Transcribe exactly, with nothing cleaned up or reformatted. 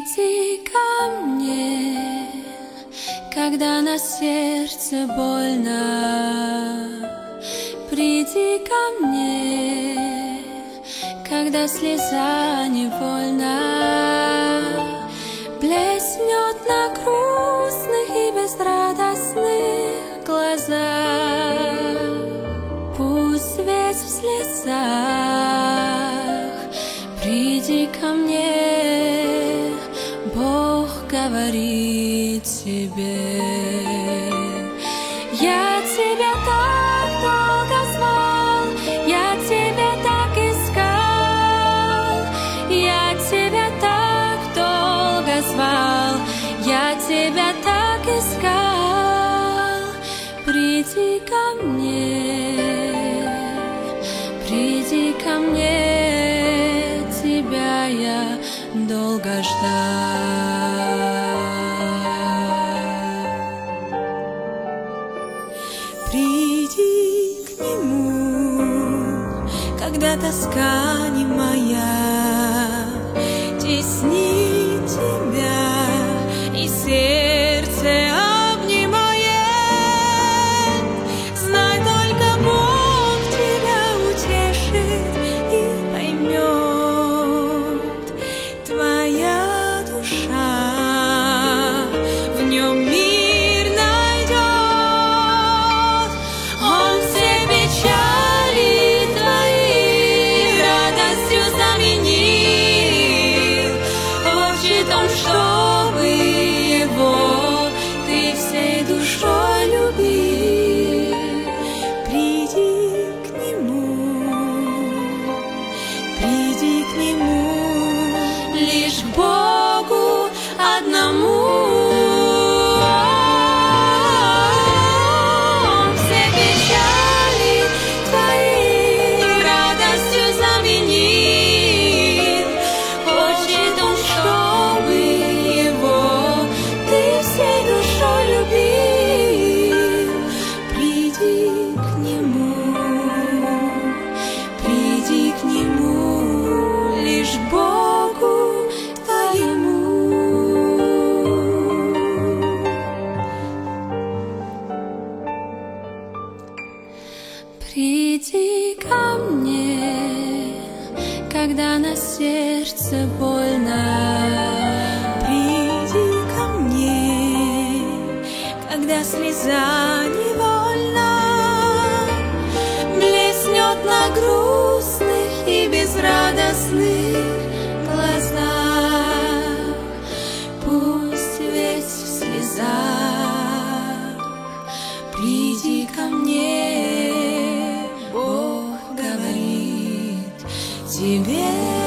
Приди ко мне, когда на сердце больно. Приди ко мне, когда слеза невольна блеснет на грустных и безрадостных глазах. Пусть свет в слезах. Приди ко мне, Бог говорит тебе. Я тебя так долго звал, я тебя так искал, я тебя так долго звал, я тебя так искал. Приди ко мне, приди ко мне, тебя я долго ждал. Приди к нему, когда тоска не моя теснит тебя и сердце обнимает. Знай, только Бог тебя утешит и поймет. Твоя душа в нем мир найдет. Он все печали твои радостью заменил. Хочет он, чтобы его ты всей душой любил. Приди к нему, приди к нему, лишь к Богу одному. Он все печали твои радостью заменит. Хочет он, чтобы его ты всей душой любил. Приди к нему, приди к нему, лишь к Богу твоему. Приди ко мне, когда на сердце больно. Приди ко мне, когда слеза невольно блеснет на грустных и безрадостных глазах. Пусть весь в слезах. Приди ко мне, Бог говорит тебе.